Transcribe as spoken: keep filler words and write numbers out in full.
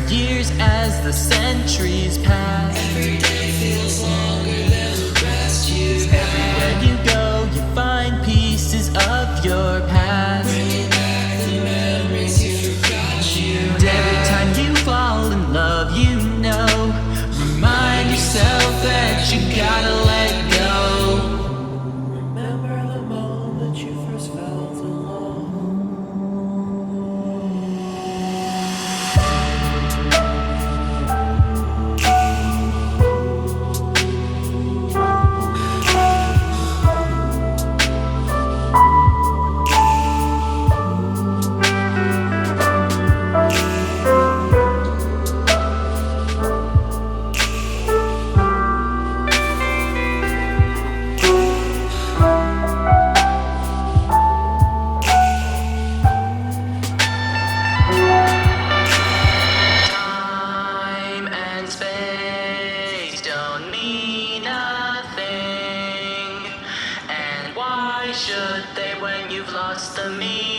years as the centuries pass. Every day feels longer than the rest you have. Everywhere you go, you find pieces of your past. Bringing back the memories you forgot you And every time you fall in love, you know, remind yourself that you gotta let go. Remember the moment you first felt alone. Time and space don't mean nothing. And why should they when you've lost the meaning?